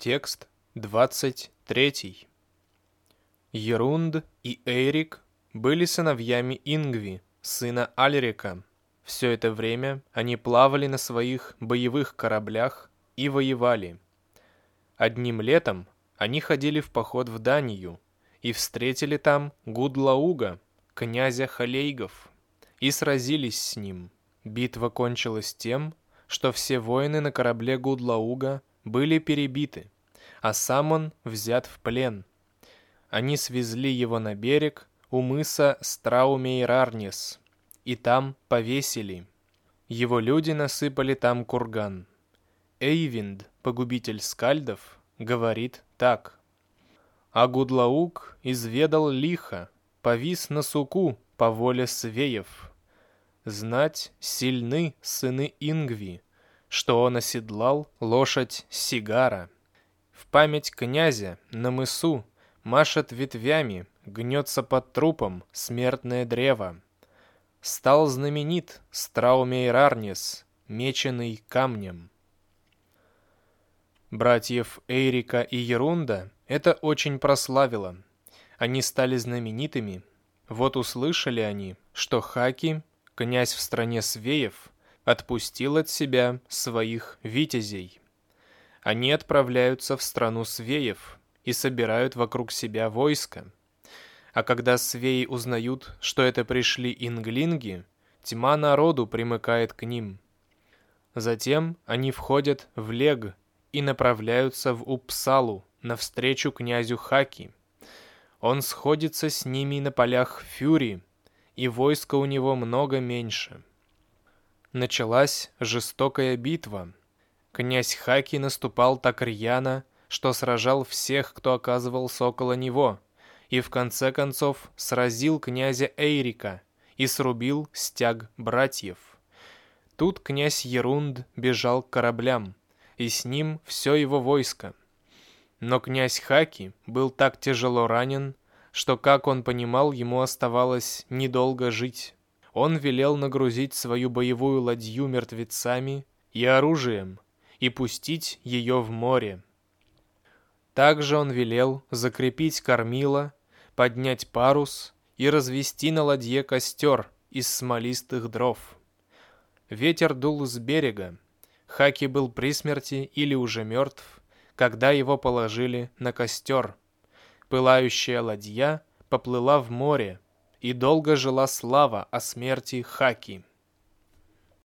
Текст 23. Ерунд и Эйрик были сыновьями Ингви, сына Альрика. Все это время они плавали на своих боевых кораблях и воевали. Одним летом они ходили в поход в Данию и встретили там Гудлауга, князя Халейгов, и сразились с ним. Битва кончилась тем, что все воины на корабле Гудлауга были перебиты, а сам он взят в плен. Они свезли его на берег у мыса Страумейрарнес и там повесили. Его люди насыпали там курган. Эйвинд, погубитель скальдов, говорит так: «А Гудлауг изведал лихо, повис на суку по воле свеев. Знать сильны сыны Ингви, что он оседлал лошадь Сигара. В память князя на мысу машет ветвями, гнется под трупом смертное древо. Стал знаменит Страумейрарнес, меченый камнем». Братьев Эйрика и Ерунда это очень прославило. Они стали знаменитыми. Вот услышали они, что Хаки, князь в стране свеев, отпустил от себя своих витязей. Они отправляются в страну свеев и собирают вокруг себя войско. А когда свеи узнают, что это пришли инглинги, тьма народу примыкает к ним. Затем они входят в Лег и направляются в Упсалу навстречу князю Хаки. Он сходится с ними на полях Фюри, и войска у него много меньше. Началась жестокая битва. Князь Хаки наступал так рьяно, что сражал всех, кто оказывался около него, и в конце концов сразил князя Эйрика и срубил стяг братьев. Тут князь Ерунд бежал к кораблям, и с ним все его войско. Но князь Хаки был так тяжело ранен, что, как он понимал, ему оставалось недолго жить. Он велел нагрузить свою боевую ладью мертвецами и оружием и пустить ее в море. Также он велел закрепить кормило, поднять парус и развести на ладье костер из смолистых дров. Ветер дул с берега. Хаки был при смерти или уже мертв, когда его положили на костер. Пылающая ладья поплыла в море, и долго жила слава о смерти Хаки.